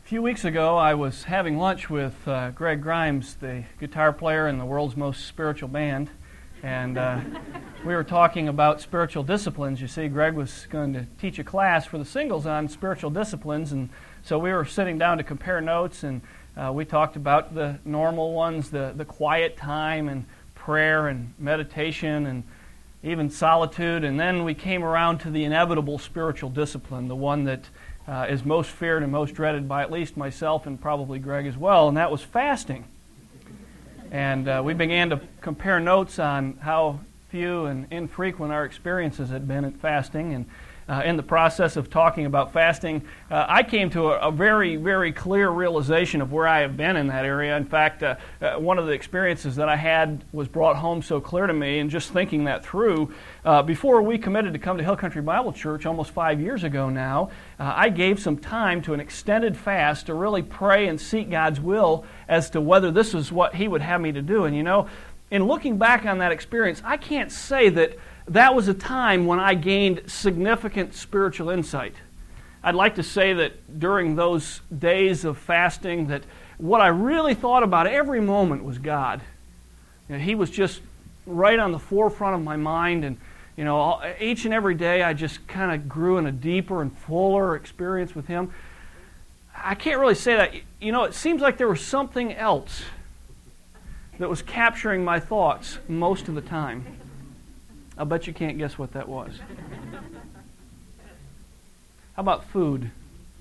few weeks ago, I was having lunch with Greg Grimes, the guitar player in the world's most spiritual band, and we were talking about spiritual disciplines. You see, Greg was going to teach a class for the singles on spiritual disciplines, and so we were sitting down to compare notes, and we talked about the normal ones, the quiet time and prayer and meditation and even solitude, and then we came around to the inevitable spiritual discipline, the one that is most feared and most dreaded by at least myself and probably Greg as well, and that was fasting. And we began to compare notes on how few and infrequent our experiences had been at fasting, and in the process of talking about fasting, I came to a very, very clear realization of where I have been in that area. In fact, one of the experiences that I had was brought home so clear to me, and just thinking that through, before we committed to come to Hill Country Bible Church almost 5 years ago now, I gave some time to an extended fast to really pray and seek God's will as to whether this is what He would have me to do. And you know, in looking back on that experience, I can't say that was a time when I gained significant spiritual insight. I'd like to say that during those days of fasting, that what I really thought about every moment was God. You know, He was just right on the forefront of my mind, and you know, each and every day I just kind of grew in a deeper and fuller experience with Him. I can't really say that. You know, it seems like there was something else that was capturing my thoughts most of the time. I'll bet you can't guess what that was. How about food?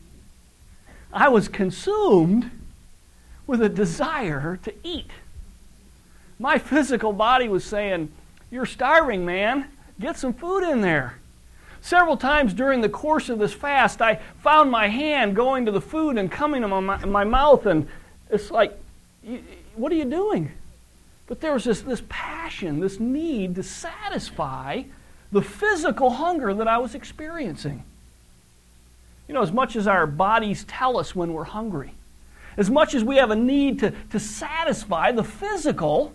I was consumed with a desire to eat. My physical body was saying, "You're starving, man. Get some food in there." Several times during the course of this fast, I found my hand going to the food and coming to my mouth, and it's like, what are you doing? But there was this passion, this need to satisfy the physical hunger that I was experiencing. You know, as much as our bodies tell us when we're hungry, as much as we have a need to satisfy the physical,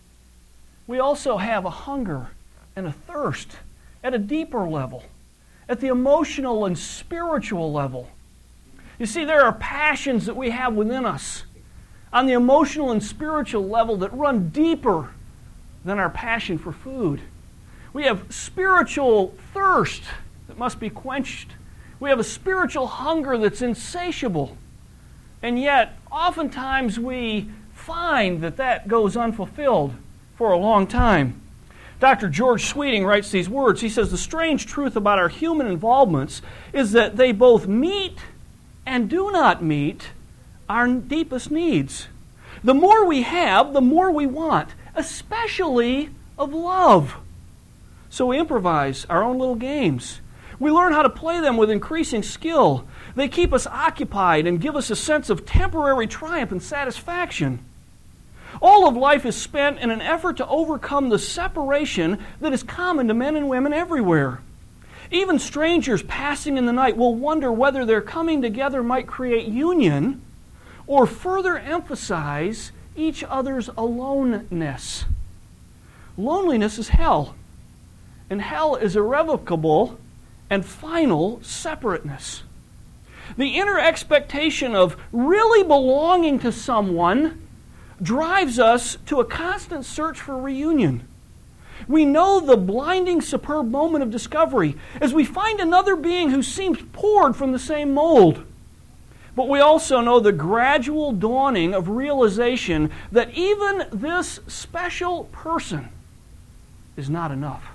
we also have a hunger and a thirst at a deeper level, at the emotional and spiritual level. You see, there are passions that we have within us on the emotional and spiritual level that run deeper than our passion for food. We have spiritual thirst that must be quenched. We have a spiritual hunger that's insatiable. And yet, oftentimes we find that goes unfulfilled for a long time. Dr. George Sweeting writes these words. He says, "The strange truth about our human involvements is that they both meet and do not meet our deepest needs. The more we have, the more we want, especially of love. So we improvise our own little games. We learn how to play them with increasing skill. They keep us occupied and give us a sense of temporary triumph and satisfaction. All of life is spent in an effort to overcome the separation that is common to men and women everywhere. Even strangers passing in the night will wonder whether their coming together might create union or further emphasize each other's aloneness. Loneliness is hell, and hell is irrevocable and final separateness. The inner expectation of really belonging to someone drives us to a constant search for reunion. We know the blinding, superb moment of discovery as we find another being who seems poured from the same mold. But we also know the gradual dawning of realization that even this special person is not enough.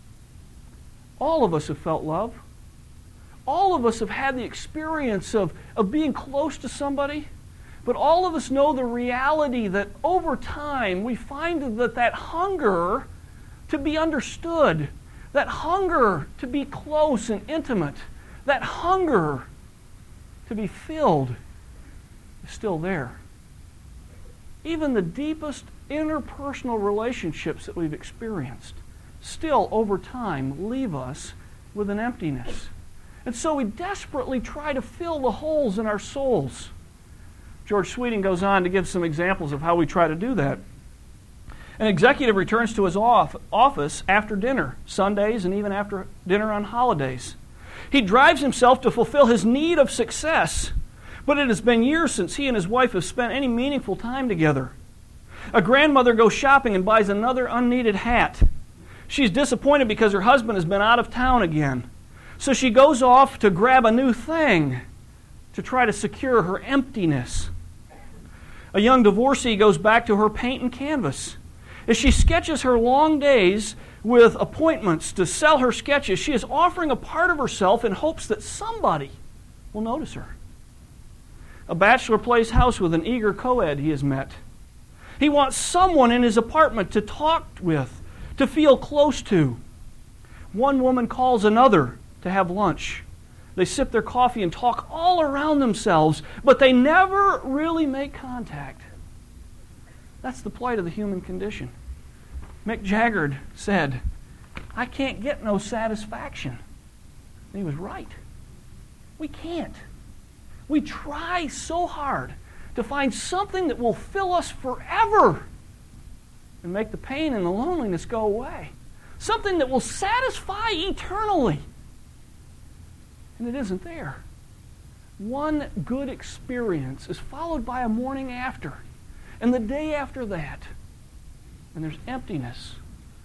All of us have felt love. All of us have had the experience of being close to somebody. But all of us know the reality that over time we find that hunger to be understood, that hunger to be close and intimate, that hunger to be filled is still there. Even the deepest interpersonal relationships that we've experienced still over time leave us with an emptiness. And so we desperately try to fill the holes in our souls. George Sweeting goes on to give some examples of how we try to do that. An executive returns to his office after dinner, Sundays and even after dinner on holidays. He drives himself to fulfill his need of success but it has been years since he and his wife have spent any meaningful time together. A grandmother goes shopping and buys another unneeded hat. She's disappointed because her husband has been out of town again. So she goes off to grab a new thing to try to secure her emptiness. A young divorcee goes back to her paint and canvas. As she sketches her long days with appointments to sell her sketches, she is offering a part of herself in hopes that somebody will notice her. A bachelor plays house with an eager co-ed he has met. He wants someone in his apartment to talk with, to feel close to. One woman calls another to have lunch. They sip their coffee and talk all around themselves, but they never really make contact. That's the plight of the human condition. Mick Jagger said, "I can't get no satisfaction." And he was right. We can't. We try so hard to find something that will fill us forever and make the pain and the loneliness go away. Something that will satisfy eternally. And it isn't there. One good experience is followed by a morning after, and the day after that. And there's emptiness.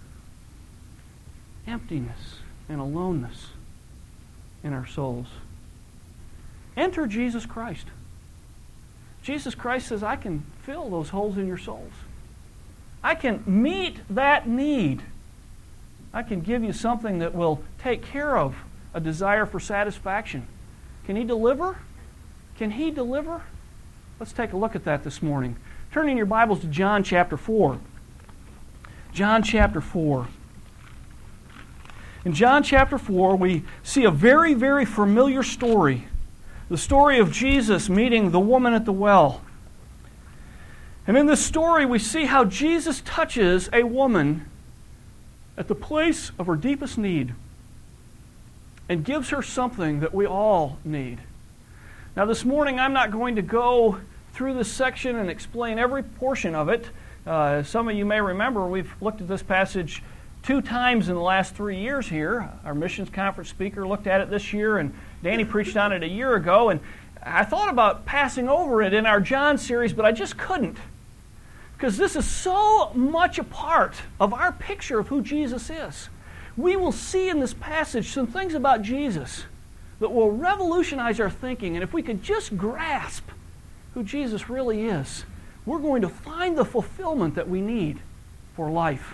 Emptiness and aloneness in our souls. Enter Jesus Christ. Jesus Christ says, I can fill those holes in your souls. I can meet that need. I can give you something that will take care of a desire for satisfaction. Can He deliver? Can He deliver? Let's take a look at that this morning. Turn in your Bibles to John chapter 4. John chapter 4. In John chapter 4, we see a very, very familiar story. The story of Jesus meeting the woman at the well. And in this story, we see how Jesus touches a woman at the place of her deepest need and gives her something that we all need. Now this morning, I'm not going to go through this section and explain every portion of it. Some of you may remember we've looked at this passage 2 times in the last 3 years here. Our missions conference speaker looked at it this year, and Danny preached on it a year ago. And I thought about passing over it in our John series, but I just couldn't. Because this is so much a part of our picture of who Jesus is. We will see in this passage some things about Jesus that will revolutionize our thinking. And if we could just grasp who Jesus really is, we're going to find the fulfillment that we need for life.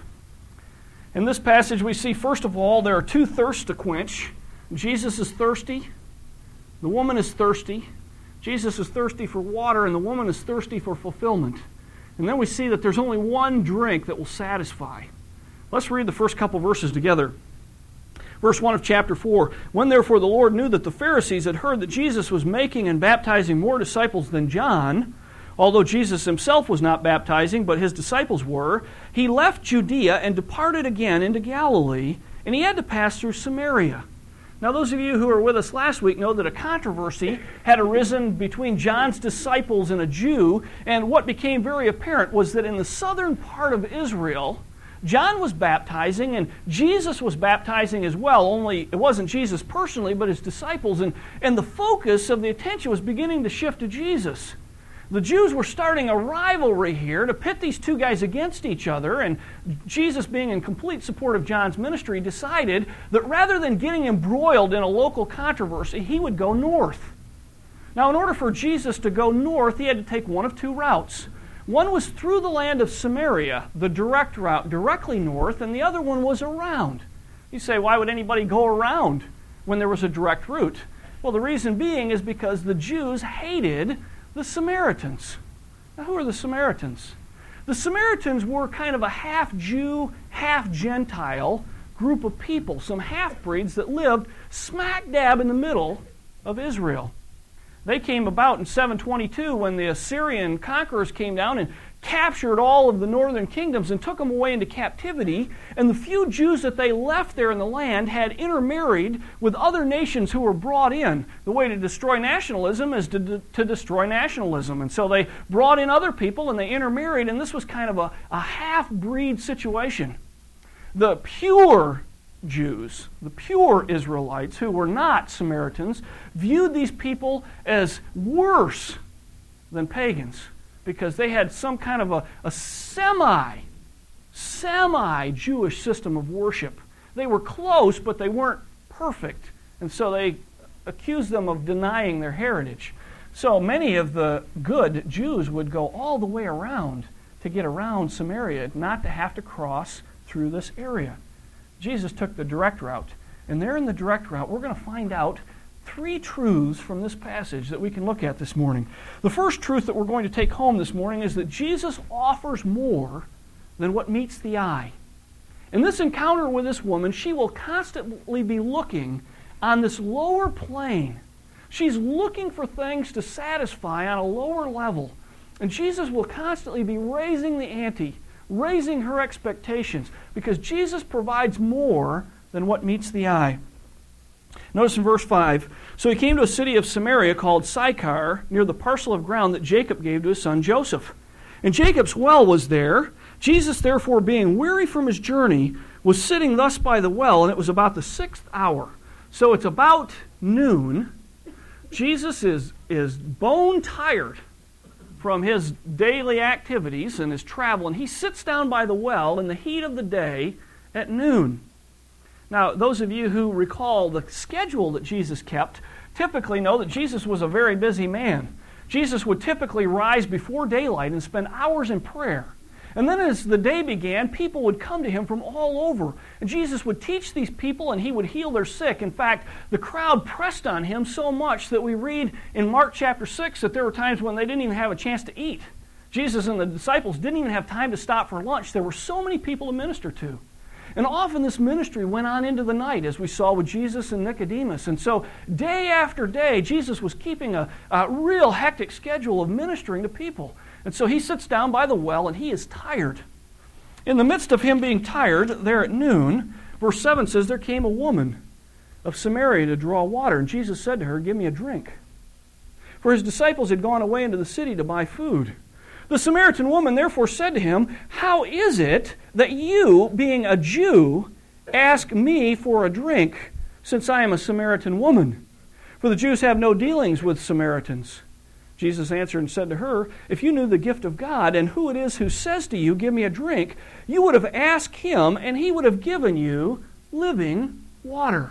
In this passage, we see, first of all, there are 2 thirsts to quench. Jesus is thirsty. The woman is thirsty. Jesus is thirsty for water, and the woman is thirsty for fulfillment. And then we see that there's only one drink that will satisfy. Let's read the first couple verses together. Verse 1 of chapter 4. When therefore the Lord knew that the Pharisees had heard that Jesus was making and baptizing more disciples than John, although Jesus himself was not baptizing, but his disciples were, he left Judea and departed again into Galilee, and he had to pass through Samaria. Now, those of you who were with us last week know that a controversy had arisen between John's disciples and a Jew, and what became very apparent was that in the southern part of Israel, John was baptizing, and Jesus was baptizing as well, only it wasn't Jesus personally, but his disciples, and the focus of the attention was beginning to shift to Jesus. The Jews were starting a rivalry here to pit these 2 guys against each other, and Jesus, being in complete support of John's ministry, decided that rather than getting embroiled in a local controversy, he would go north. Now, in order for Jesus to go north, he had to take one of 2 routes. One was through the land of Samaria, the direct route, directly north, and the other one was around. You say, why would anybody go around when there was a direct route? Well, the reason being is because the Jews hated the Samaritans. Now, who are the Samaritans? The Samaritans were kind of a half-Jew, half-Gentile group of people, some half-breeds that lived smack dab in the middle of Israel. They came about in 722 when the Assyrian conquerors came down and captured all of the northern kingdoms and took them away into captivity, and the few Jews that they left there in the land had intermarried with other nations who were brought in. The way to destroy nationalism is to destroy nationalism, and so they brought in other people and they intermarried, and this was kind of a half-breed situation. The pure Jews, the pure Israelites who were not Samaritans, viewed these people as worse than pagans because they had some kind of a semi-Jewish system of worship. They were close, but they weren't perfect. And so they accused them of denying their heritage. So many of the good Jews would go all the way around to get around Samaria, not to have to cross through this area. Jesus took the direct route. And there in the direct route, we're going to find out 3 truths from this passage that we can look at this morning. The first truth that we're going to take home this morning is that Jesus offers more than what meets the eye. In this encounter with this woman, she will constantly be looking on this lower plane. She's looking for things to satisfy on a lower level. And Jesus will constantly be raising the ante, raising her expectations, because Jesus provides more than what meets the eye. Notice in verse 5, so he came to a city of Samaria called Sychar, near the parcel of ground that Jacob gave to his son Joseph. And Jacob's well was there. Jesus, therefore, being weary from his journey, was sitting thus by the well, and it was about the 6th hour. So it's about noon. Jesus is bone tired from his daily activities and his travel, and he sits down by the well in the heat of the day at noon. Now, those of you who recall the schedule that Jesus kept typically know that Jesus was a very busy man. Jesus would typically rise before daylight and spend hours in prayer. And then as the day began, people would come to him from all over. And Jesus would teach these people and he would heal their sick. In fact, the crowd pressed on him so much that we read in Mark chapter 6 that there were times when they didn't even have a chance to eat. Jesus and the disciples didn't even have time to stop for lunch. There were so many people to minister to. And often this ministry went on into the night, as we saw with Jesus and Nicodemus. And so day after day, Jesus was keeping a real hectic schedule of ministering to people. And so he sits down by the well and he is tired. In the midst of him being tired, there at noon, verse 7 says, there came a woman of Samaria to draw water. And Jesus said to her, give me a drink. For his disciples had gone away into the city to buy food. The Samaritan woman therefore said to him, how is it that you, being a Jew, ask me for a drink, since I am a Samaritan woman? For the Jews have no dealings with Samaritans. Jesus answered and said to her, if you knew the gift of God and who it is who says to you, give me a drink, you would have asked him and he would have given you living water.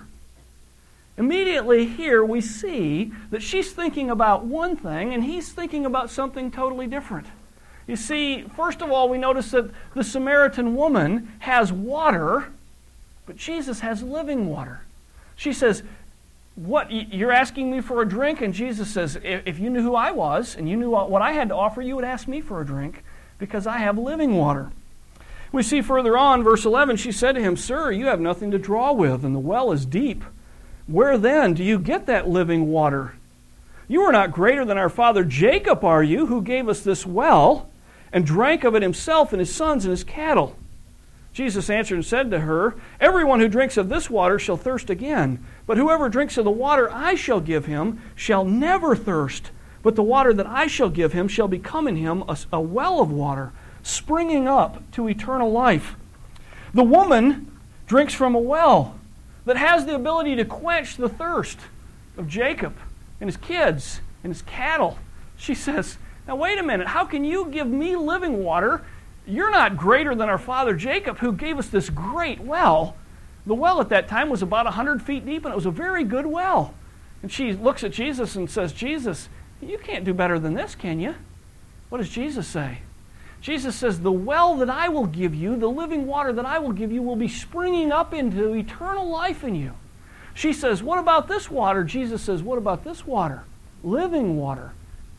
Immediately here we see that she's thinking about one thing and he's thinking about something totally different. You see, first of all, we notice that the Samaritan woman has water, but Jesus has living water. She says, what, you're asking me for a drink? And Jesus says, if you knew who I was and you knew what I had to offer, you would ask me for a drink because I have living water. We see further on, verse 11, she said to him, sir, you have nothing to draw with, and the well is deep. Where then do you get that living water? You are not greater than our father Jacob, are you, who gave us this well and drank of it himself and his sons and his cattle? Jesus answered and said to her, everyone who drinks of this water shall thirst again, but whoever drinks of the water I shall give him shall never thirst, but the water that I shall give him shall become in him a well of water, springing up to eternal life. The woman drinks from a well that has the ability to quench the thirst of Jacob and his kids and his cattle. She says, now wait a minute, how can you give me living water? You're not greater than our father Jacob, who gave us this great well. The well at that time was about 100 feet deep, and it was a very good well. And she looks at Jesus and says, Jesus, you can't do better than this, can you? What does Jesus say? Jesus says, the well that I will give you, the living water that I will give you, will be springing up into eternal life in you. She says, what about this water? Jesus says, what about this water? Living water.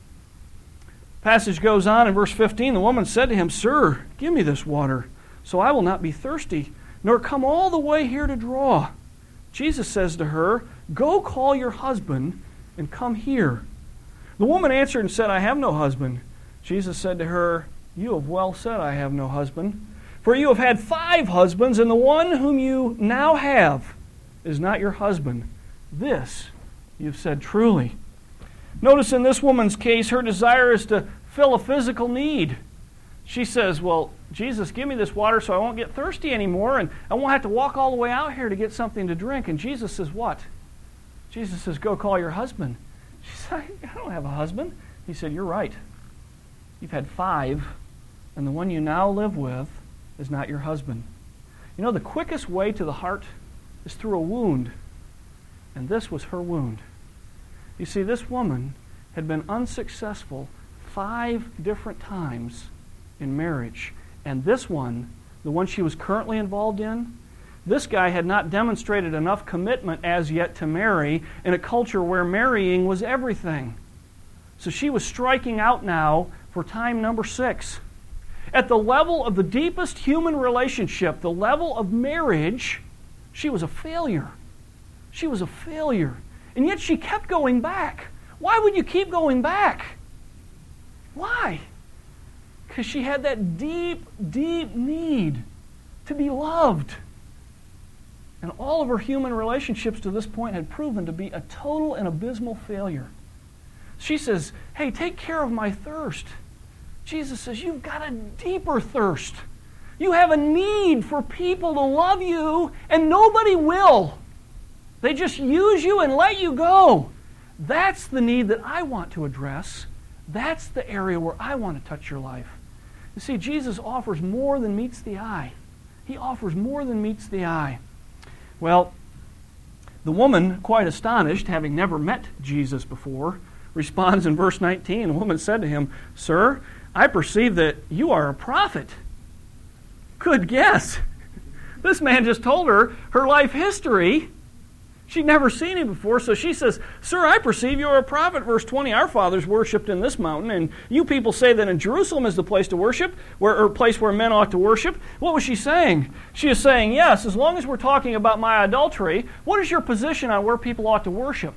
Passage goes on in verse 15. The woman said to him, sir, give me this water, so I will not be thirsty, nor come all the way here to draw. Jesus says to her, go call your husband and come here. The woman answered and said, I have no husband. Jesus said to her, you have well said, I have no husband. For you have had 5 husbands, and the one whom you now have is not your husband. This you've said truly. Notice in this woman's case, her desire is to fill a physical need. She says, well, Jesus, give me this water so I won't get thirsty anymore, and I won't have to walk all the way out here to get something to drink. And Jesus says, what? Jesus says, go call your husband. She said, I don't have a husband. He said, you're right. You've had 5, and the one you now live with is not your husband. You know, the quickest way to the heart is through a wound, and this was her wound. You see, this woman had been unsuccessful 5 different times in marriage, and this one, the one she was currently involved in, this guy had not demonstrated enough commitment as yet to marry in a culture where marrying was everything. So she was striking out now for time number 6. At the level of the deepest human relationship, the level of marriage, she was a failure. She was a failure. And yet she kept going back. Why would you keep going back? Why? Because she had that deep, deep need to be loved. And all of her human relationships to this point had proven to be a total and abysmal failure. She says, hey, take care of my thirst. Jesus says, you've got a deeper thirst. You have a need for people to love you, and nobody will. They just use you and let you go. That's the need that I want to address. That's the area where I want to touch your life. You see, Jesus offers more than meets the eye. He offers more than meets the eye. Well, the woman, quite astonished, having never met Jesus before, responds in verse 19. The woman said to him, Sir, I perceive that you are a prophet. Good guess. This man just told her life history. She'd never seen him before, so she says, Sir, I perceive you are a prophet. Verse 20, our fathers worshipped in this mountain, and you people say that in Jerusalem is the place to worship, or place where men ought to worship. What was she saying? She is saying, yes, as long as we're talking about my adultery, what is your position on where people ought to worship?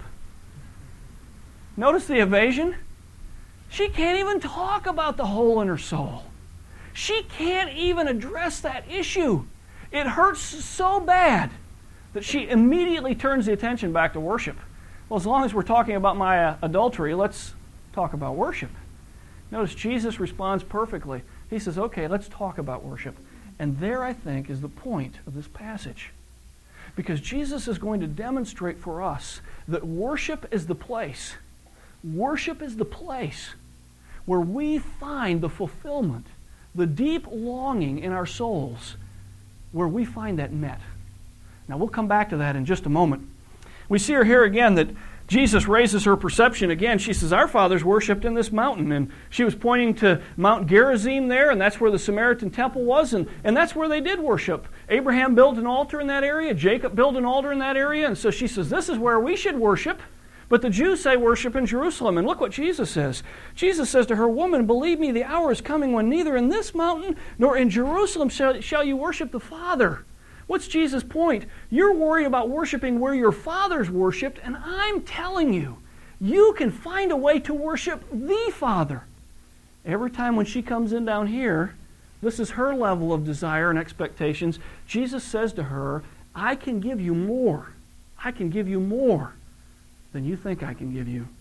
Notice the evasion. She can't even talk about the hole in her soul. She can't even address that issue. It hurts so bad that she immediately turns the attention back to worship. Well, as long as we're talking about my adultery, let's talk about worship. Notice Jesus responds perfectly. He says, okay, let's talk about worship. And there, I think, is the point of this passage. Because Jesus is going to demonstrate for us that worship is the place. Worship is the place where we find the fulfillment, the deep longing in our souls, where we find that met. Now, we'll come back to that in just a moment. We see her here again that Jesus raises her perception again. She says, our fathers worshipped in this mountain. And she was pointing to Mount Gerizim there, and that's where the Samaritan temple was, and that's where they did worship. Abraham built an altar in that area. Jacob built an altar in that area. And so she says, this is where we should worship. But the Jews say worship in Jerusalem. And look what Jesus says. Jesus says to her, Woman, believe me, the hour is coming when neither in this mountain nor in Jerusalem shall you worship the Father. What's Jesus' point? You're worried about worshiping where your fathers worshipped, and I'm telling you, you can find a way to worship the Father. Every time when she comes in down here, this is her level of desire and expectations. Jesus says to her, I can give you more. I can give you more than you think I can give you.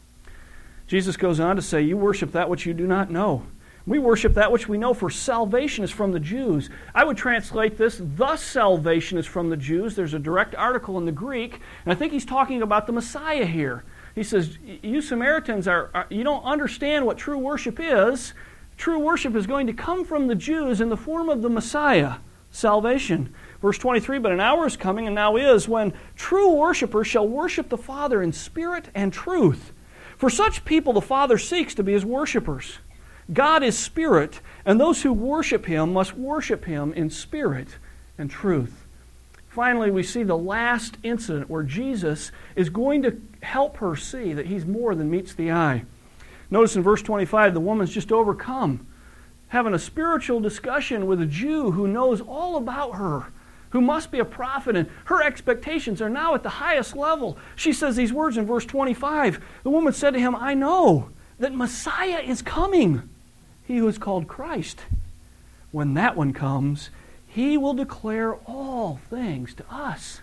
Jesus goes on to say, you worship that which you do not know. We worship that which we know, for salvation is from the Jews. I would translate this, thus salvation is from the Jews. There's a direct article in the Greek, and I think he's talking about the Messiah here. He says, you Samaritans, you don't understand what true worship is. True worship is going to come from the Jews in the form of the Messiah, salvation. Verse 23, but an hour is coming, and now is, when true worshipers shall worship the Father in spirit and truth. For such people the Father seeks to be His worshipers. God is spirit, and those who worship Him must worship Him in spirit and truth. Finally, we see the last incident where Jesus is going to help her see that He's more than meets the eye. Notice in verse 25, the woman's just overcome, having a spiritual discussion with a Jew who knows all about her, who must be a prophet, and her expectations are now at the highest level. She says these words in verse 25. The woman said to him, I know that Messiah is coming, He who is called Christ. When that one comes, He will declare all things to us.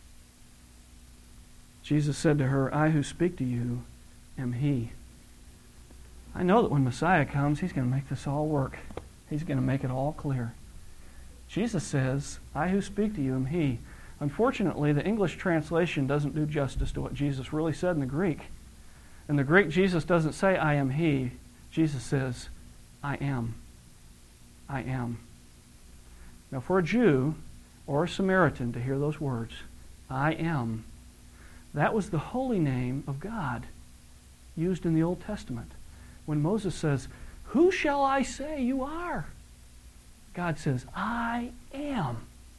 Jesus said to her, I who speak to you am He. I know that when Messiah comes, He's going to make this all work. He's going to make it all clear. Jesus says, I who speak to you am He. Unfortunately, the English translation doesn't do justice to what Jesus really said in the Greek. In the Greek, Jesus doesn't say, I am He. Jesus says, I am. I am. Now, for a Jew or a Samaritan to hear those words, I am, that was the holy name of God used in the Old Testament. When Moses says, who shall I say you are? God says, I am.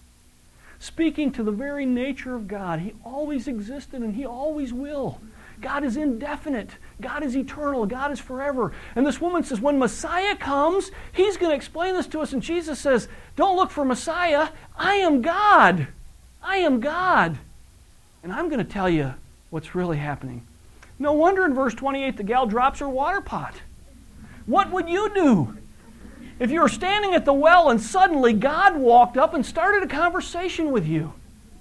Speaking to the very nature of God. He always existed and He always will. God is indefinite. God is eternal. God is forever. And this woman says, when Messiah comes, He's going to explain this to us. And Jesus says, don't look for Messiah. I am God. I am God. And I'm going to tell you what's really happening. No wonder in verse 28 the gal drops her water pot. What would you do if you were standing at the well and suddenly God walked up and started a conversation with you?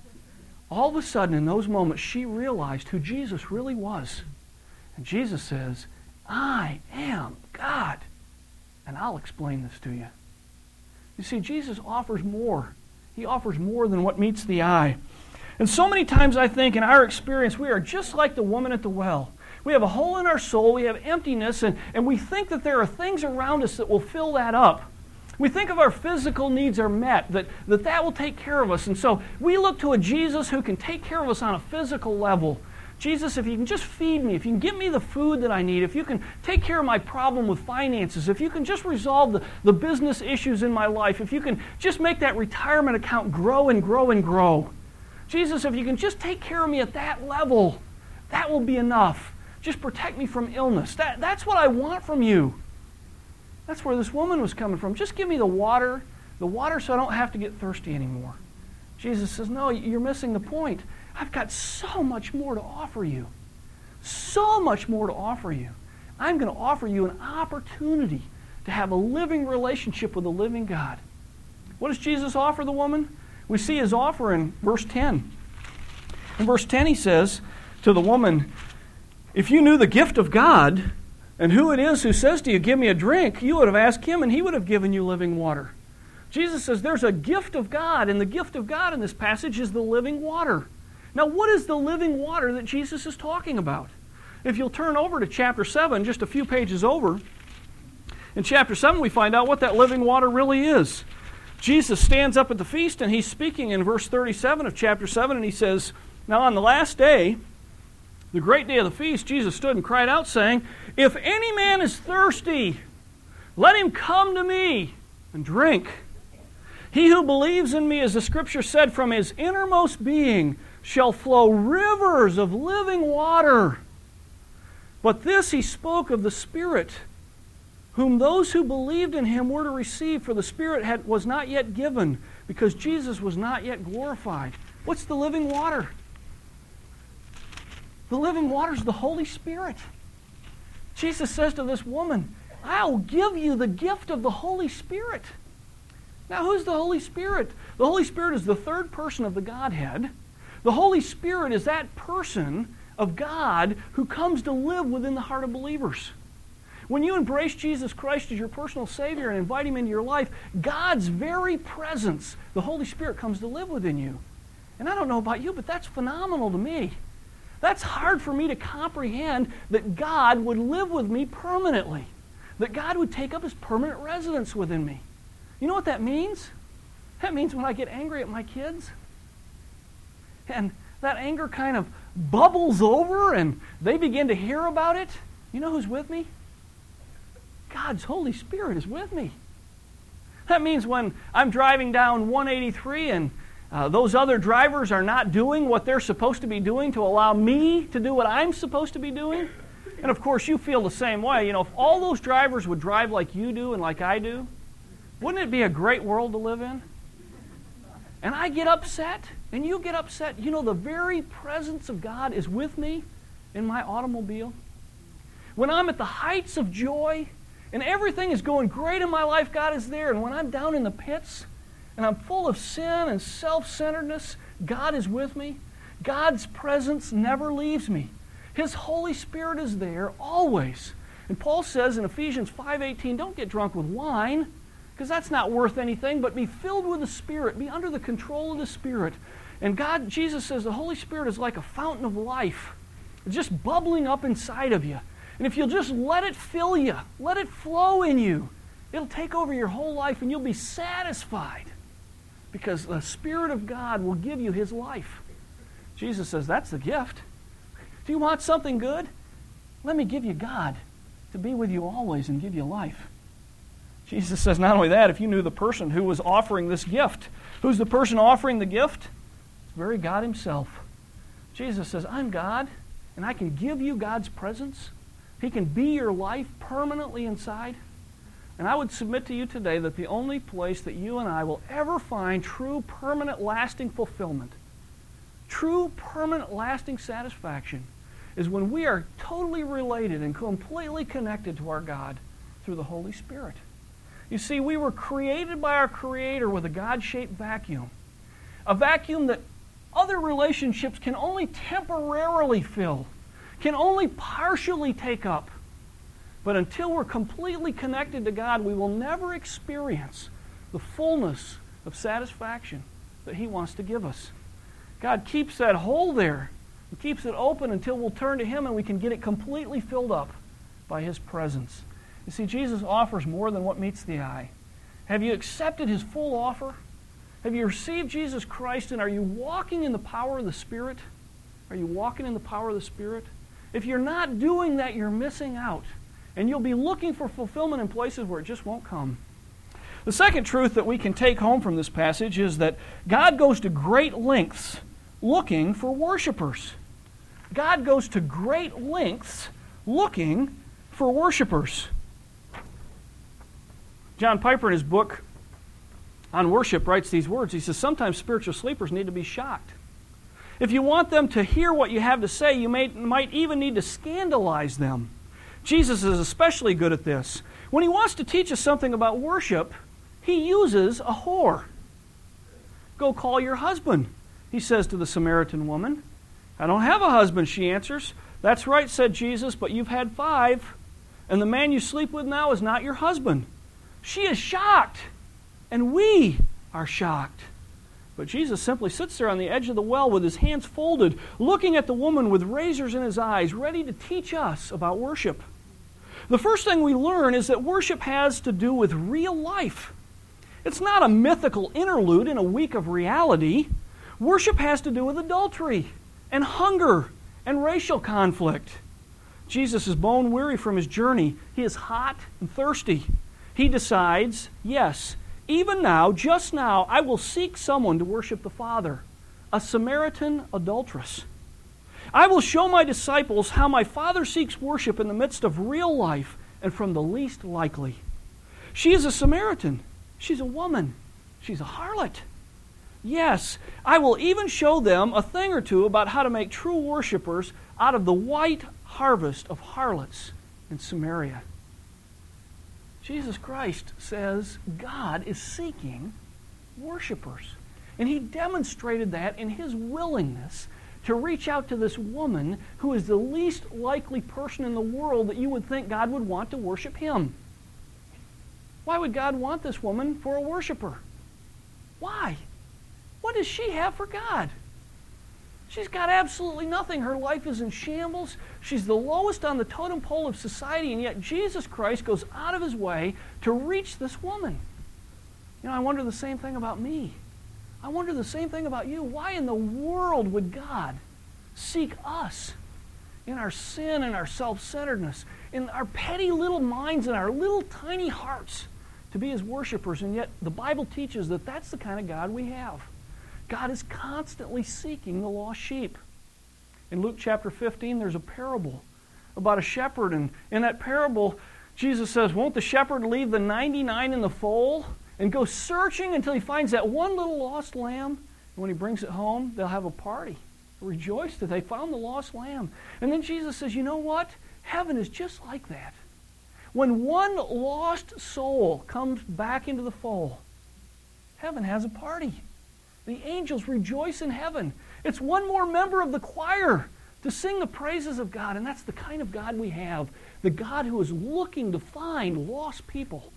All of a sudden, in those moments, she realized who Jesus really was. And Jesus says, I am God. And I'll explain this to you. You see, Jesus offers more. He offers more than what meets the eye. And so many times I think in our experience, we are just like the woman at the well. We have a hole in our soul, we have emptiness, and we think that there are things around us that will fill that up. We think of our physical needs are met, that will take care of us. And so we look to a Jesus who can take care of us on a physical level. Jesus, if you can just feed me, if you can give me the food that I need, if you can take care of my problem with finances, if you can just resolve the business issues in my life, if you can just make that retirement account grow and grow and grow. Jesus, if you can just take care of me at that level, that will be enough. Just protect me from illness. That's what I want from you. That's where this woman was coming from. Just give me the water so I don't have to get thirsty anymore. Jesus says, no, you're missing the point. I've got so much more to offer you. So much more to offer you. I'm going to offer you an opportunity to have a living relationship with the living God. What does Jesus offer the woman? We see His offer in verse 10. In verse 10 He says to the woman, if you knew the gift of God and who it is who says to you, give me a drink, you would have asked Him and He would have given you living water. Jesus says there's a gift of God, and the gift of God in this passage is the living water. Now, what is the living water that Jesus is talking about? If you'll turn over to chapter 7, just a few pages over, in chapter 7 we find out what that living water really is. Jesus stands up at the feast and He's speaking in verse 37 of chapter 7, and He says, now on the last day, the great day of the feast, Jesus stood and cried out, saying, if any man is thirsty, let him come to me and drink. He who believes in me, as the Scripture said, from his innermost being shall flow rivers of living water. But this He spoke of the Spirit, whom those who believed in Him were to receive, for the Spirit was not yet given, because Jesus was not yet glorified. What's the living water? The living water is the Holy Spirit. Jesus says to this woman, I'll give you the gift of the Holy Spirit. Now, who's the Holy Spirit? The Holy Spirit is the third person of the Godhead. The Holy Spirit is that person of God who comes to live within the heart of believers. When you embrace Jesus Christ as your personal Savior and invite Him into your life, God's very presence, the Holy Spirit, comes to live within you. And I don't know about you, but that's phenomenal to me. That's hard for me to comprehend, that God would live with me permanently, that God would take up His permanent residence within me. You know what that means? That means when I get angry at my kids, and that anger kind of bubbles over and they begin to hear about it, you know who's with me? God's Holy Spirit is with me. That means when I'm driving down 183 and those other drivers are not doing what they're supposed to be doing to allow me to do what I'm supposed to be doing. And of course you feel the same way. You know, if all those drivers would drive like you do and like I do, wouldn't it be a great world to live in? And I get upset, and you get upset. You know, the very presence of God is with me in my automobile. When I'm at the heights of joy and everything is going great in my life, God is there. And when I'm down in the pits and I'm full of sin and self-centeredness, God is with me. God's presence never leaves me. His Holy Spirit is there always. And Paul says in Ephesians 5:18, don't get drunk with wine, because that's not worth anything, but be filled with the Spirit, be under the control of the Spirit. And Jesus says the Holy Spirit is like a fountain of life. It's just bubbling up inside of you. And if you'll just let it fill you, let it flow in you, it'll take over your whole life and you'll be satisfied because the Spirit of God will give you His life. Jesus says that's the gift. Do you want something good? Let me give you God to be with you always and give you life. Jesus says not only that, if you knew the person who was offering this gift, who's the person offering the gift? It's very God Himself. Jesus says, I'm God, and I can give you God's presence. He can be your life permanently inside. And I would submit to you today that the only place that you and I will ever find true, permanent, lasting fulfillment, true, permanent, lasting satisfaction, is when we are totally related and completely connected to our God through the Holy Spirit. You see, we were created by our Creator with a God-shaped vacuum. A vacuum that other relationships can only temporarily fill, can only partially take up. But until we're completely connected to God, we will never experience the fullness of satisfaction that He wants to give us. God keeps that hole there. He keeps it open until we'll turn to Him and we can get it completely filled up by His presence. You see, Jesus offers more than what meets the eye. Have you accepted His full offer? Have you received Jesus Christ, and are you walking in the power of the Spirit? Are you walking in the power of the Spirit? If you're not doing that, you're missing out. And you'll be looking for fulfillment in places where it just won't come. The second truth that we can take home from this passage is that God goes to great lengths looking for worshipers. God goes to great lengths looking for worshipers. John Piper, in his book on worship, writes these words. He says, sometimes spiritual sleepers need to be shocked. If you want them to hear what you have to say, you might even need to scandalize them. Jesus is especially good at this. When He wants to teach us something about worship, He uses a whore. Go call your husband, He says to the Samaritan woman. I don't have a husband, she answers. That's right, said Jesus, but you've had 5, and the man you sleep with now is not your husband. She is shocked, and we are shocked. But Jesus simply sits there on the edge of the well with His hands folded, looking at the woman with razors in His eyes, ready to teach us about worship. The first thing we learn is that worship has to do with real life. It's not a mythical interlude in a week of reality. Worship has to do with adultery and hunger and racial conflict. Jesus is bone weary from His journey. He is hot and thirsty. He decides, yes, even now, just now, I will seek someone to worship the Father, a Samaritan adulteress. I will show my disciples how my Father seeks worship in the midst of real life and from the least likely. She is a Samaritan. She's a woman. She's a harlot. Yes, I will even show them a thing or two about how to make true worshipers out of the white harvest of harlots in Samaria. Jesus Christ says God is seeking worshipers. And He demonstrated that in His willingness to reach out to this woman who is the least likely person in the world that you would think God would want to worship Him. Why would God want this woman for a worshiper? Why? What does she have for God? She's got absolutely nothing. Her life is in shambles. She's the lowest on the totem pole of society, and yet Jesus Christ goes out of His way to reach this woman. You know, I wonder the same thing about me. I wonder the same thing about you. Why in the world would God seek us in our sin and our self-centeredness, in our petty little minds and our little tiny hearts to be His worshipers? And yet the Bible teaches that that's the kind of God we have. God is constantly seeking the lost sheep. In Luke chapter 15, there's a parable about a shepherd. And in that parable, Jesus says, won't the shepherd leave the 99 in the fold and go searching until he finds that one little lost lamb? And when he brings it home, they'll have a party. Rejoice that they found the lost lamb. And then Jesus says, you know what? Heaven is just like that. When one lost soul comes back into the fold, heaven has a party. The angels rejoice in heaven. It's one more member of the choir to sing the praises of God, and that's the kind of God we have. The God who is looking to find lost people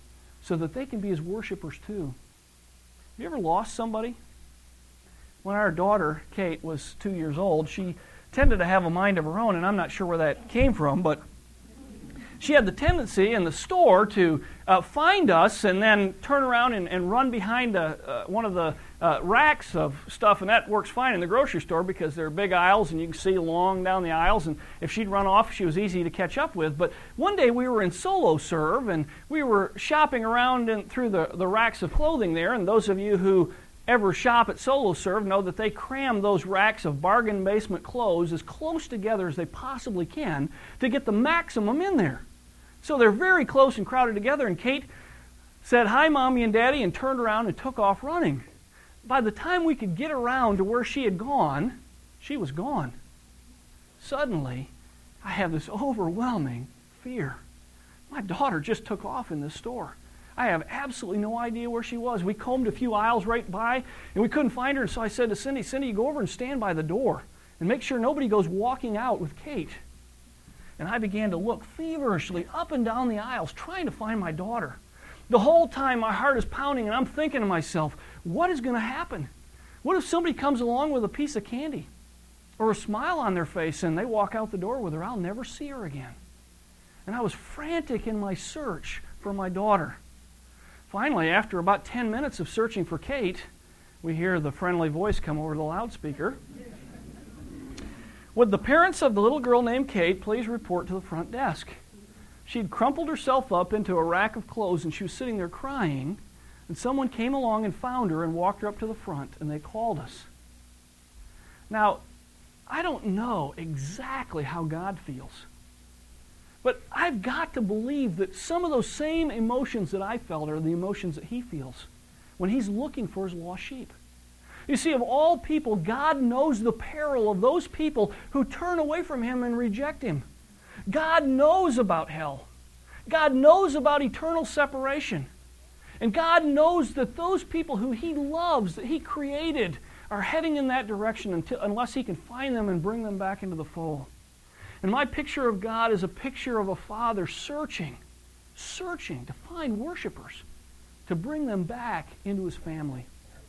so that they can be His worshipers too. Have you ever lost somebody? When our daughter, Kate, was 2 years old, she tended to have a mind of her own, and I'm not sure where that came from, but she had the tendency in the store to find us and then turn around and run behind one of the racks of stuff, and that works fine in the grocery store because there are big aisles and you can see along down the aisles, and if she'd run off, she was easy to catch up with. But one day we were in Solo Serve, and we were shopping around through the racks of clothing there, and those of you who ever shop at Solo Serve know that they cram those racks of bargain basement clothes as close together as they possibly can to get the maximum in there. So they're very close and crowded together, and Kate said, "Hi, Mommy and Daddy," and turned around and took off running. By the time we could get around to where she had gone, she was gone. Suddenly, I have this overwhelming fear. My daughter just took off in this store. I have absolutely no idea where she was. We combed a few aisles right by, and we couldn't find her, and so I said to Cindy, "Cindy, you go over and stand by the door and make sure nobody goes walking out with Kate." And I began to look feverishly up and down the aisles, trying to find my daughter. The whole time my heart is pounding, and I'm thinking to myself, what is going to happen? What if somebody comes along with a piece of candy or a smile on their face and they walk out the door with her? I'll never see her again. And I was frantic in my search for my daughter. Finally, after about 10 minutes of searching for Kate, we hear the friendly voice come over the loudspeaker. "Would the parents of the little girl named Kate please report to the front desk?" She'd crumpled herself up into a rack of clothes, and she was sitting there crying, and someone came along and found her and walked her up to the front, and they called us. Now, I don't know exactly how God feels, but I've got to believe that some of those same emotions that I felt are the emotions that He feels when He's looking for His lost sheep. You see, of all people, God knows the peril of those people who turn away from Him and reject Him. God knows about hell. God knows about eternal separation. And God knows that those people who He loves, that He created, are heading in that direction unless He can find them and bring them back into the fold. And my picture of God is a picture of a Father searching to find worshipers, to bring them back into His family.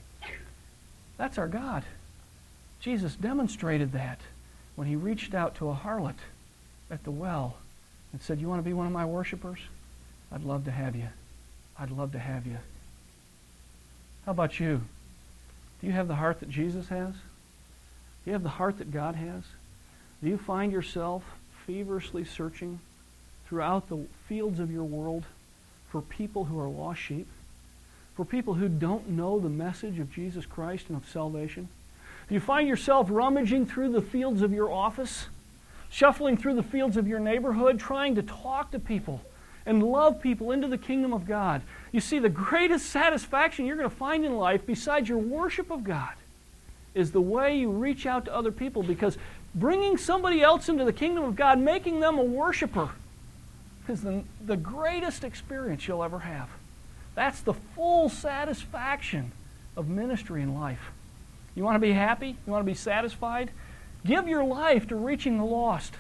That's our God. Jesus demonstrated that when He reached out to a harlot at the well and said, "You want to be one of my worshipers? I'd love to have you. I'd love to have you." How about you? Do you have the heart that Jesus has? Do you have the heart that God has? Do you find yourself feverishly searching throughout the fields of your world for people who are lost sheep? For people who don't know the message of Jesus Christ and of salvation? Do you find yourself rummaging through the fields of your office, shuffling through the fields of your neighborhood, trying to talk to people and love people into the kingdom of God? You see, the greatest satisfaction you're going to find in life, besides your worship of God, is the way you reach out to other people, because bringing somebody else into the kingdom of God, making them a worshiper, is the greatest experience you'll ever have. That's the full satisfaction of ministry in life. You want to be happy? You want to be satisfied? Give your life to reaching the lost.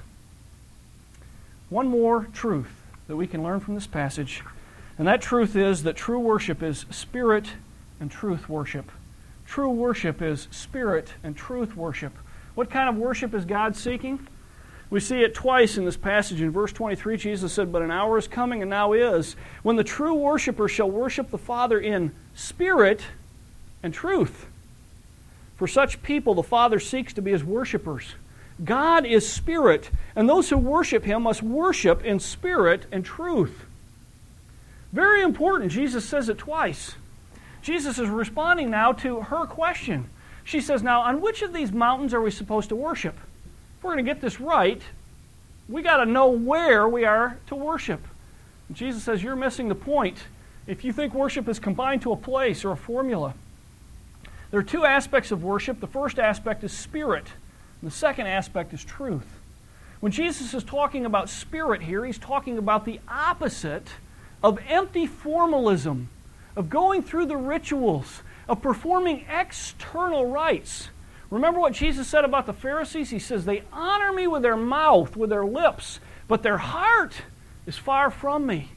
One more truth that we can learn from this passage, and that truth is that true worship is spirit and truth worship. True worship is spirit and truth worship. What kind of worship is God seeking? We see it twice in this passage. In verse 23, Jesus said, "But an hour is coming, and now is, when the true worshiper shall worship the Father in spirit and truth. For such people the Father seeks to be His worshipers. God is spirit, and those who worship Him must worship in spirit and truth." Very important. Jesus says it twice. Jesus is responding now to her question. She says, "Now, on which of these mountains are we supposed to worship? If we're going to get this right, we got to know where we are to worship." And Jesus says, "You're missing the point if you think worship is confined to a place or a formula. There are two aspects of worship. The first aspect is spirit, and the second aspect is truth." When Jesus is talking about spirit here, He's talking about the opposite of empty formalism, of going through the rituals, of performing external rites. Remember what Jesus said about the Pharisees? He says, "They honor me with their mouth, with their lips, but their heart is far from me."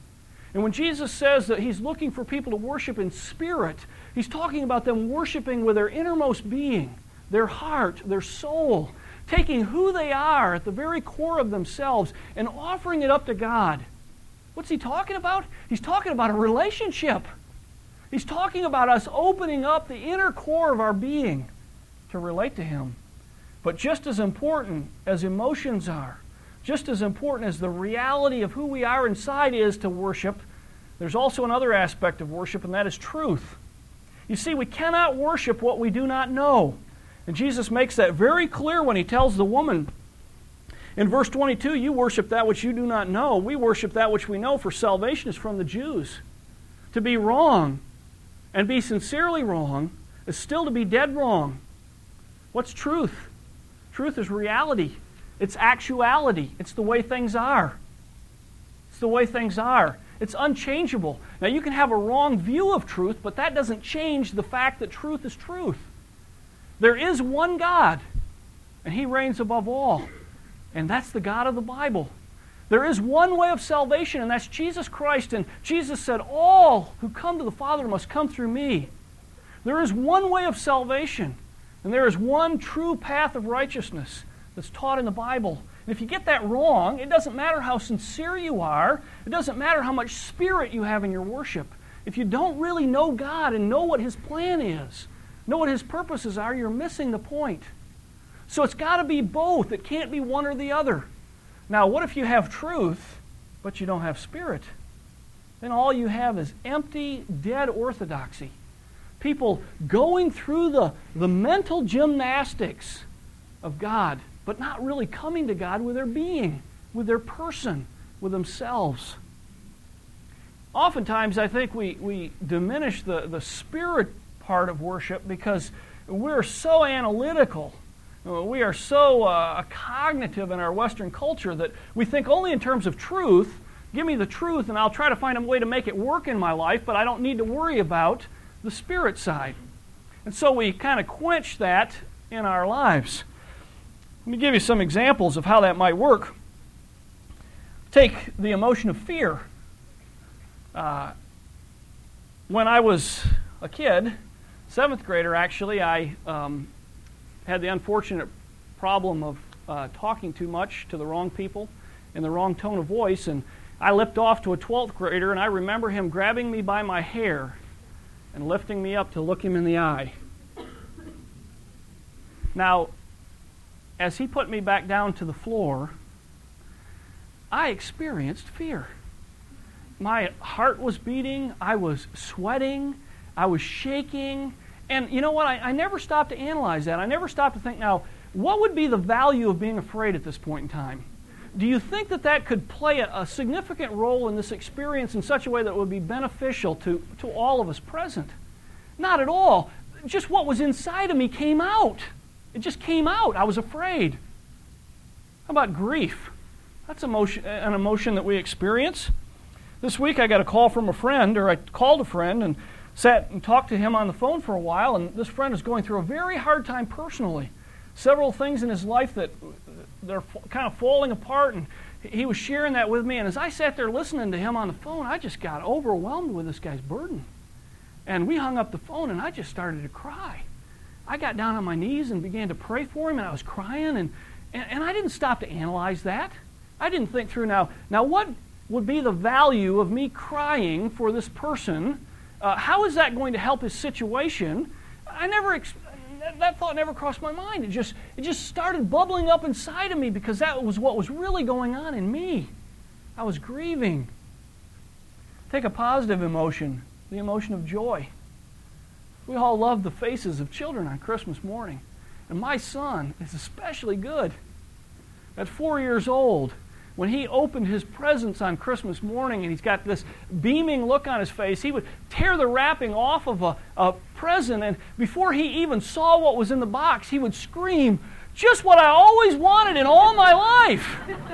And when Jesus says that He's looking for people to worship in spirit, He's talking about them worshiping with their innermost being, their heart, their soul, taking who they are at the very core of themselves and offering it up to God. What's He talking about? He's talking about a relationship. He's talking about us opening up the inner core of our being to relate to Him. But just as important as emotions are, just as important as the reality of who we are inside is to worship, there's also another aspect of worship, and that is truth. You see, we cannot worship what we do not know. And Jesus makes that very clear when He tells the woman in verse 22, you worship that which you do not know. We worship that which we know, for salvation is from the Jews. To be wrong and be sincerely wrong is still to be dead wrong. What's truth? Truth is reality. It's actuality. It's the way things are. It's the way things are. It's unchangeable. Now, you can have a wrong view of truth, but that doesn't change the fact that truth is truth. There is one God, and He reigns above all. And that's the God of the Bible. There is one way of salvation, and that's Jesus Christ. And Jesus said, all who come to the Father must come through me. There is one way of salvation, and there is one true path of righteousness that's taught in the Bible. And if you get that wrong, it doesn't matter how sincere you are. It doesn't matter how much spirit you have in your worship. If you don't really know God and know what His plan is, know what His purposes are, you're missing the point. So it's got to be both. It can't be one or the other. Now, what if you have truth, but you don't have spirit? Then all you have is empty, dead orthodoxy. People going through the mental gymnastics of God, but not really coming to God with their being, with their person, with themselves. Oftentimes, I think we diminish the spirit part of worship because we're so analytical. We are so cognitive in our Western culture that we think only in terms of truth. Give me the truth and I'll try to find a way to make it work in my life, but I don't need to worry about the spirit side. And so we kind of quench that in our lives. Let me give you some examples of how that might work. Take the emotion of fear. When I was a kid, 7th grader actually, I had the unfortunate problem of talking too much to the wrong people in the wrong tone of voice, and I lipped off to a 12th grader, and I remember him grabbing me by my hair and lifting me up to look him in the eye. Now, as he put me back down to the floor, I experienced fear. My heart was beating, I was sweating, I was shaking. And you know what? I never stopped to analyze that. I never stopped to think, now, what would be the value of being afraid at this point in time? Do you think that that could play a significant role in this experience in such a way that it would be beneficial to all of us present? Not at all. Just what was inside of me came out. It just came out. I was afraid. How about grief? That's an emotion that we experience. This week I got a call from a friend, or I called a friend and sat and talked to him on the phone for a while, and this friend is going through a very hard time personally. Several things in his life that they're kind of falling apart, and he was sharing that with me, and as I sat there listening to him on the phone, I just got overwhelmed with this guy's burden. And we hung up the phone, and I just started to cry. I got down on my knees and began to pray for him, and I was crying, and I didn't stop to analyze that. I didn't think through, now what would be the value of me crying for this person? How is that going to help his situation? That thought never crossed my mind. It just started bubbling up inside of me because that was what was really going on in me. I was grieving. Take a positive emotion, the emotion of joy. We all love the faces of children on Christmas morning. And my son is especially good. At 4 years old, when he opened his presents on Christmas morning and he's got this beaming look on his face, he would tear the wrapping off of a present, and before he even saw what was in the box, he would scream, "Just what I always wanted in all my life!"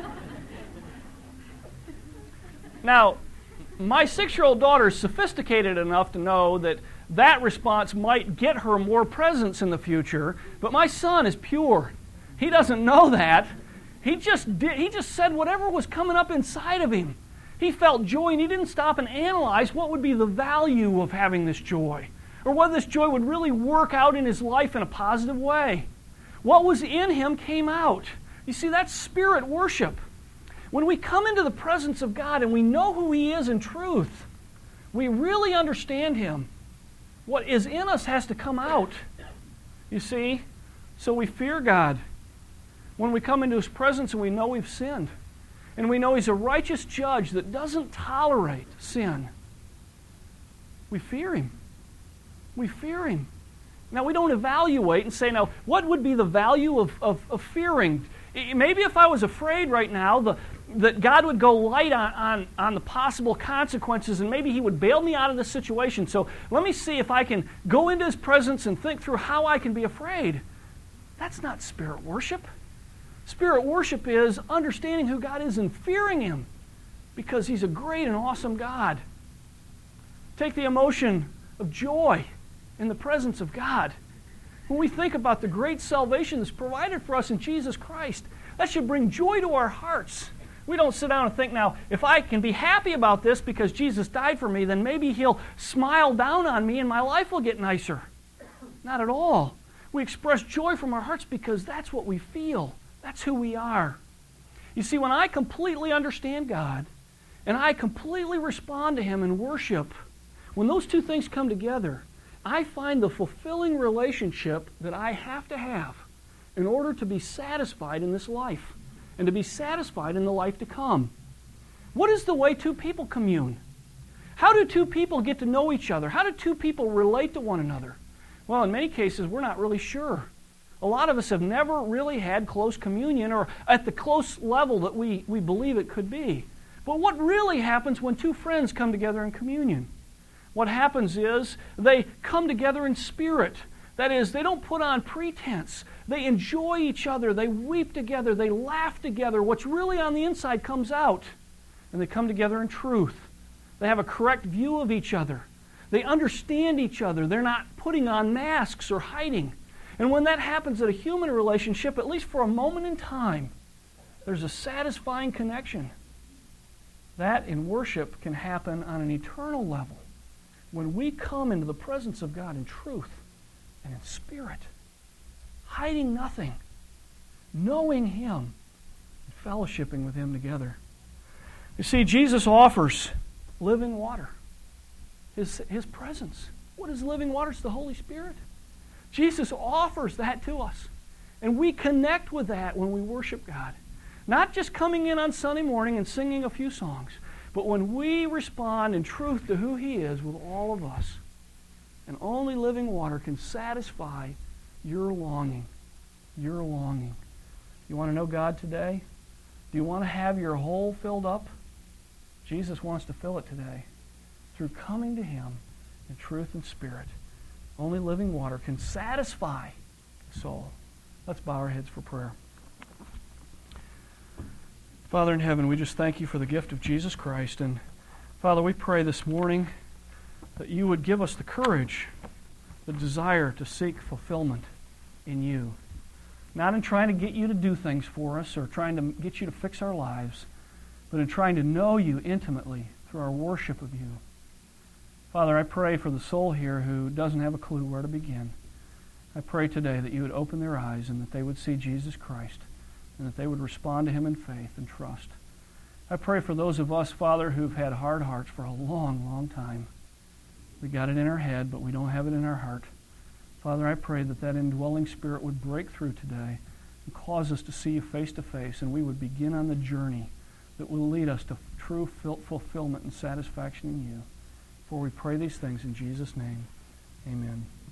Now, my 6-year-old daughter is sophisticated enough to know that response might get her more presents in the future, but my son is pure. He doesn't know that. He just said whatever was coming up inside of him. He felt joy, and he didn't stop and analyze what would be the value of having this joy, or whether this joy would really work out in his life in a positive way. What was in him came out. You see, that's spirit worship. When we come into the presence of God and we know who He is in truth, we really understand Him. What is in us has to come out. You see? So we fear God when we come into His presence and we know we've sinned. And we know He's a righteous judge that doesn't tolerate sin. We fear Him. We fear Him. Now, we don't evaluate and say, now, what would be the value of fearing? Maybe if I was afraid right now that God would go light on the possible consequences, and maybe He would bail me out of this situation. So let me see if I can go into His presence and think through how I can be afraid. That's not spirit worship. Spirit worship is understanding who God is and fearing Him because He's a great and awesome God. Take the emotion of joy in the presence of God. When we think about the great salvation that's provided for us in Jesus Christ, that should bring joy to our hearts. We don't sit down and think, now, if I can be happy about this because Jesus died for me, then maybe He'll smile down on me and my life will get nicer. Not at all. We express joy from our hearts because that's what we feel. That's who we are. You see, when I completely understand God and I completely respond to Him in worship, when those two things come together, I find the fulfilling relationship that I have to have in order to be satisfied in this life and to be satisfied in the life to come. What is the way two people commune? How do two people get to know each other? How do two people relate to one another? Well, in many cases, we're not really sure. A lot of us have never really had close communion or at the close level that we believe it could be. But what really happens when two friends come together in communion? What happens is they come together in spirit. That is, they don't put on pretense. They enjoy each other. They weep together. They laugh together. What's really on the inside comes out. And they come together in truth. They have a correct view of each other. They understand each other. They're not putting on masks or hiding. And when that happens in a human relationship, at least for a moment in time, there's a satisfying connection. That in worship can happen on an eternal level. When we come into the presence of God in truth and in spirit, hiding nothing, knowing Him, and fellowshipping with Him together. You see, Jesus offers living water, His presence. What is living water? It's the Holy Spirit. Jesus offers that to us. And we connect with that when we worship God. Not just coming in on Sunday morning and singing a few songs, but when we respond in truth to who He is with all of us. And only living water can satisfy your longing. Your longing. You want to know God today? Do you want to have your hole filled up? Jesus wants to fill it today through coming to Him in truth and spirit. Only living water can satisfy the soul. Let's bow our heads for prayer. Father in heaven, we just thank You for the gift of Jesus Christ. And Father, we pray this morning that You would give us the courage, the desire to seek fulfillment in You. Not in trying to get You to do things for us or trying to get You to fix our lives, but in trying to know You intimately through our worship of You. Father, I pray for the soul here who doesn't have a clue where to begin. I pray today that You would open their eyes and that they would see Jesus Christ and that they would respond to Him in faith and trust. I pray for those of us, Father, who've had hard hearts for a long, long time. We got it in our head, but we don't have it in our heart. Father, I pray that that indwelling Spirit would break through today and cause us to see You face to face, and we would begin on the journey that will lead us to true fulfillment and satisfaction in You. For we pray these things in Jesus' name. Amen.